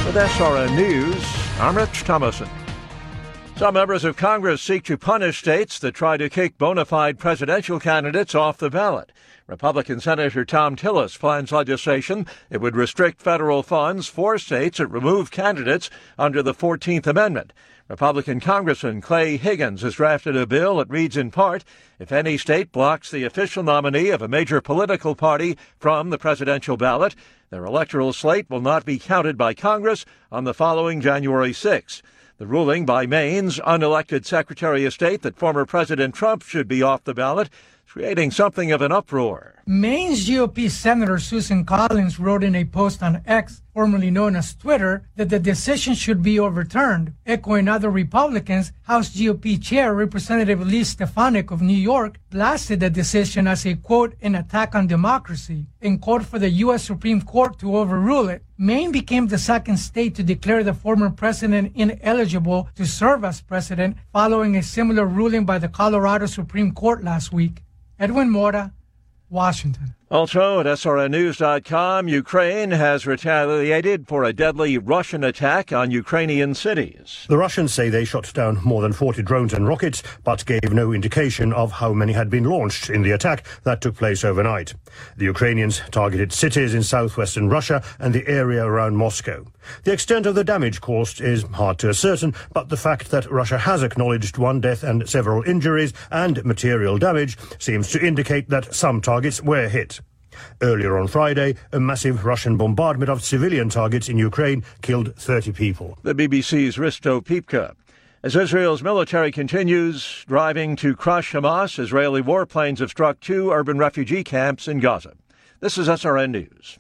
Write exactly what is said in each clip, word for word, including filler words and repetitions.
With S R N News, I'm Rich Thomason. Some members of Congress seek to punish states that try to kick bona fide presidential candidates off the ballot. Republican Senator Thom Tillis plans legislation that would restrict federal funds for states that remove candidates under the fourteenth Amendment. Republican Congressman Clay Higgins has drafted a bill that reads in part, if any state blocks the official nominee of a major political party from the presidential ballot, their electoral slate will not be counted by Congress on the following January sixth. The ruling by Maine's unelected Secretary of State that former President Trump should be off the ballot is creating something of an uproar. Maine's G O P Senator Susan Collins wrote in a post on X, formerly known as Twitter, that the decision should be overturned. Echoing other Republicans, House G O P Chair Representative Lee Stefanik of New York blasted the decision as a, quote, an attack on democracy, and called for the U S Supreme Court to overrule it. Maine became the second state to declare the former president ineligible to serve as president following a similar ruling by the Colorado Supreme Court last week. Edwin Mora, Washington. Also at S R N news dot com, Ukraine has retaliated for a deadly Russian attack on Ukrainian cities. The Russians say they shot down more than forty drones and rockets, but gave no indication of how many had been launched in the attack that took place overnight. The Ukrainians targeted cities in southwestern Russia and the area around Moscow. The extent of the damage caused is hard to ascertain, but the fact that Russia has acknowledged one death and several injuries and material damage seems to indicate that some targets were hit. Earlier on Friday, a massive Russian bombardment of civilian targets in Ukraine killed thirty people. The B B C's Risto Pipka. As Israel's military continues driving to crush Hamas, Israeli warplanes have struck two urban refugee camps in Gaza. This is S R N News.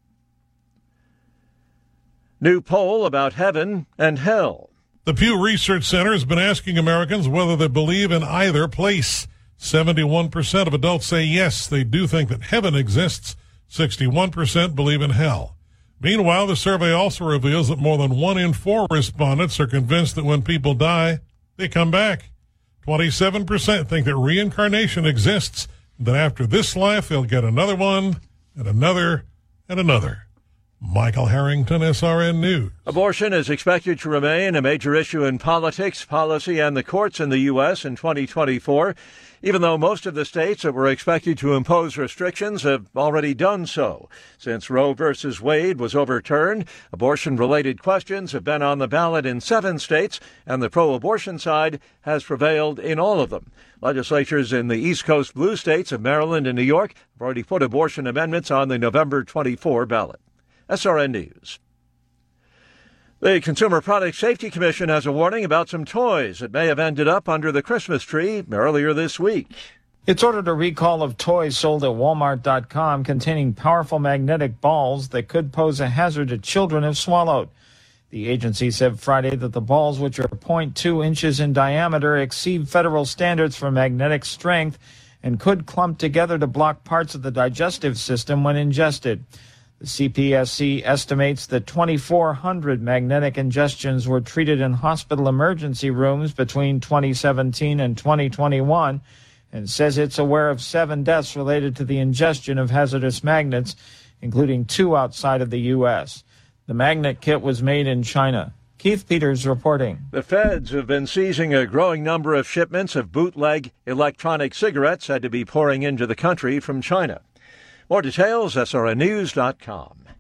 New poll about heaven and hell. The Pew Research Center has been asking Americans whether they believe in either place. seventy-one percent of adults say yes, they do think that heaven exists. sixty-one percent believe in hell. Meanwhile, the survey also reveals that more than one in four respondents are convinced that when people die, they come back. twenty-seven percent think that reincarnation exists, and that after this life, they'll get another one, and another, and another. Michael Harrington, S R N News. Abortion is expected to remain a major issue in politics, policy, and the courts in the U S in twenty twenty-four, even though most of the states that were expected to impose restrictions have already done so. Since Roe versus Wade was overturned, abortion-related questions have been on the ballot in seven states, and the pro-abortion side has prevailed in all of them. Legislatures in the East Coast blue states of Maryland and New York have already put abortion amendments on the November twenty-fourth ballot. S R N News. The Consumer Product Safety Commission has a warning about some toys that may have ended up under the Christmas tree earlier this week. It's ordered a recall of toys sold at Walmart dot com containing powerful magnetic balls that could pose a hazard to children if swallowed. The agency said Friday that the balls, which are zero point two inches in diameter, exceed federal standards for magnetic strength and could clump together to block parts of the digestive system when ingested. The C P S C estimates that twenty-four hundred magnetic ingestions were treated in hospital emergency rooms between twenty seventeen and twenty twenty-one and says it's aware of seven deaths related to the ingestion of hazardous magnets, including two outside of the U S. The magnet kit was made in China. Keith Peters reporting. The feds have been seizing a growing number of shipments of bootleg electronic cigarettes said to be pouring into the country from China. More details, S R N news dot com.